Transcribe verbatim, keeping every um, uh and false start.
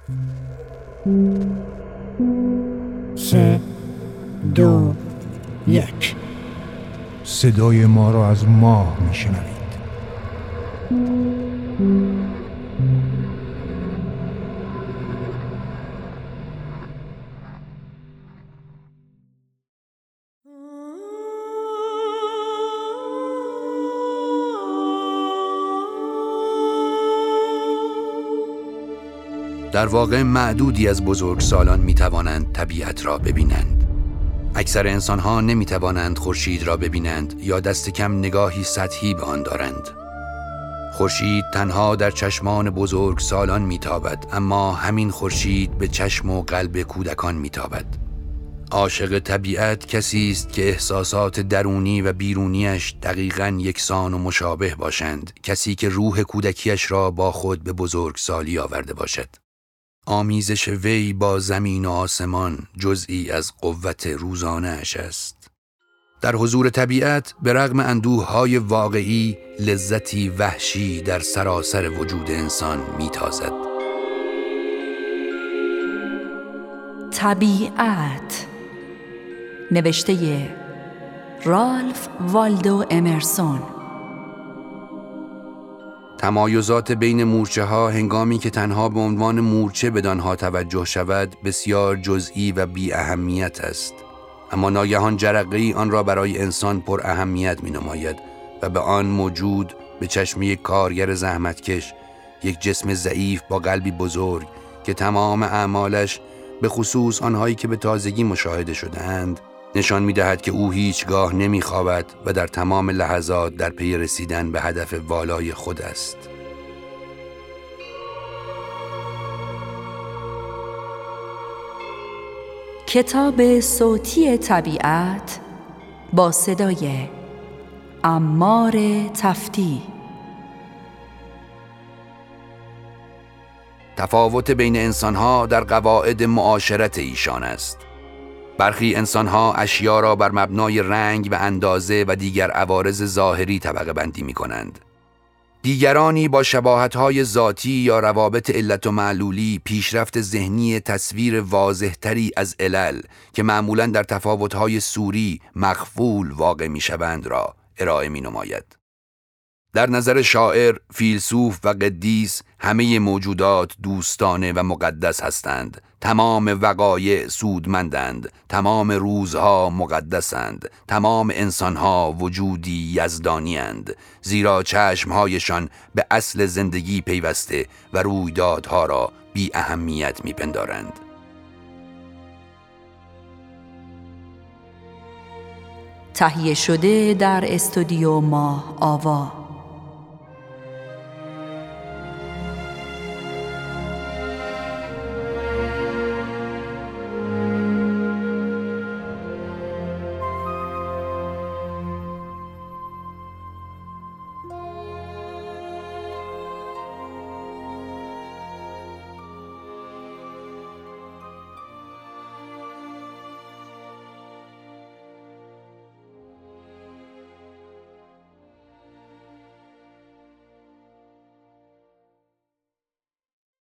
سه دو یک. صدای ما را از ماه میشنوید. در واقع معدودی از بزرگسالان میتوانند طبیعت را ببینند. اکثر انسانها نمیتوانند خورشید را ببینند یا دست کم نگاهی سطحی به آن دارند. خورشید تنها در چشمان بزرگسالان میتابد، اما همین خورشید به چشم و قلب کودکان میتابد. عاشق طبیعت کسی است که احساسات درونی و بیرونیش دقیقاً یکسان و مشابه باشند، کسی که روح کودکیش را با خود به بزرگسالی آورده باشد. آمیزش وی با زمین و آسمان جزئی از قوت روزانه اش است. در حضور طبیعت به رغم اندوه‌های واقعی، لذتی وحشی در سراسر وجود انسان میتازد. طبیعت، نوشته رالف والدو امرسون. تمایزات بین مورچه ها هنگامی که تنها به عنوان مورچه بدانها توجه شود بسیار جزئی و بی اهمیت است، اما ناگهان جرقه‌ای آن را برای انسان پر اهمیت می نماید و به آن موجود به چشم یک کارگر زحمتکش، یک جسم ضعیف با قلبی بزرگ که تمام اعمالش به خصوص آنهایی که به تازگی مشاهده شده‌اند نشان می‌دهد که او هیچگاه نمی‌خوابد و در تمام لحظات در پی رسیدن به هدف والای خود است. کتاب صوتی طبیعت با صدای عمار تفتی. تفاوت بین انسان‌ها در قواعد معاشرت ایشان است. برخی انسان‌ها اشیا را بر مبنای رنگ و اندازه و دیگر عوارض ظاهری طبقه بندی می‌کنند. دیگرانی با شباهت‌های ذاتی یا روابط علت و معلولی پیشرفت ذهنی تصویر واضح‌تری از علل که معمولاً در تفاوت‌های صوری مخفول واقع می‌شوند را ارائه می‌نماید. در نظر شاعر، فیلسوف و قدیس همه موجودات دوستانه و مقدس هستند. تمام وقایع سودمندند، تمام روزها مقدسند، تمام انسانها وجودی یزدانی اند، زیرا چشمهایشان به اصل زندگی پیوسته و رویدادها را بی اهمیت میپندارند. تهیه شده در استودیو ماه آوا.